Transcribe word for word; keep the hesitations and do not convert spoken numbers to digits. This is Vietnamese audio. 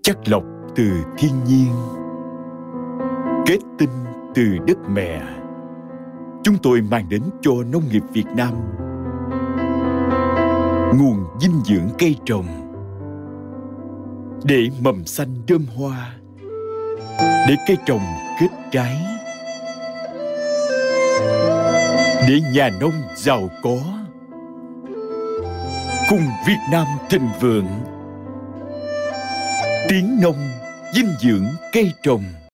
Chắc lọc từ thiên nhiên, kết tinh từ đất mẹ, chúng tôi mang đến cho nông nghiệp Việt Nam nguồn dinh dưỡng cây trồng để mầm xanh đơm hoa, để cây trồng kết trái, để nhà nông giàu có, cùng Việt Nam thịnh vượng. Tiếng nông, dinh dưỡng cây trồng.